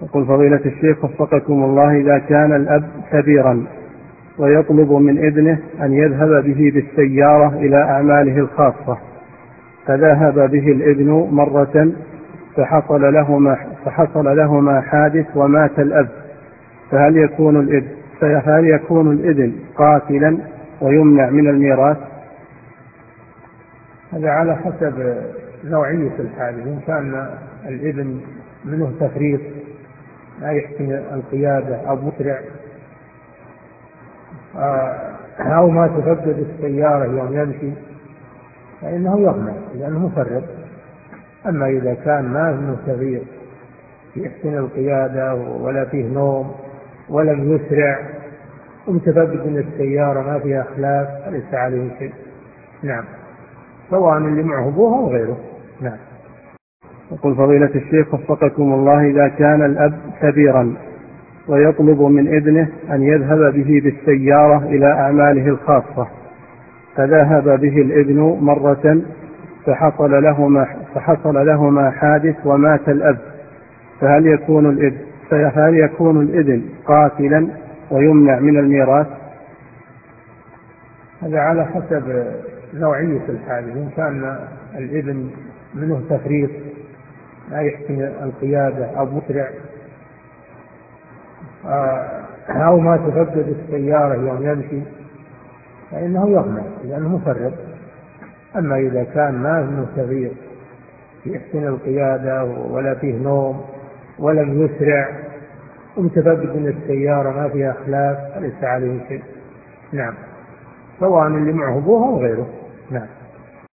يقول فضيلة الشيخ وفقكم الله: إذا كان الأب كبيرا ويطلب من ابنه أن يذهب به بالسيارة إلى أعماله الخاصة، فذهب به الابن مرة فحصل لهما حادث ومات الأب، فهل يكون الابن قاتلا ويمنع من الميراث؟ هذا على حسب نوعية الحادث. إن كان الابن منه تفريط، لا يحسن القيادة أو مسرع، أو ما تسبب السيارة يوم يمشي، فإنه يضمن لأنه مفرط. أما إذا كان ما منه تفريط، يحسن القيادة ولا فيه نوم ولم يسرع ومتسبب من السيارة ما فيها خلاف، فليس عليه شيء. نعم، سواء اللي معه أبوه أو غيره. نعم. يقول فضيلة الشيخ وفقكم الله: إذا كان الأب كبيرا ويطلب من ابنه أن يذهب به بالسيارة إلى أعماله الخاصة، فذهب به الابن مرة فحصل لهما حادث ومات الأب، فهل يكون الابن قاتلا ويمنع من الميراث؟ هذا على حسب نوعية الحادث. إن كان الابن منه تفريط، لا يحسن القيادة أو مسرع، أو ما تسبب السيارة يوم يمشي، فإنه يضمن لأنه مفرط. أما إذا كان ما منه تفريط، يحسن القيادة ولا فيه نوم ولم يسرع ومتسبب من السيارة ما فيها خلاف، فليس عليه شيء. نعم، سواء اللي معه أبوه أو غيره. نعم.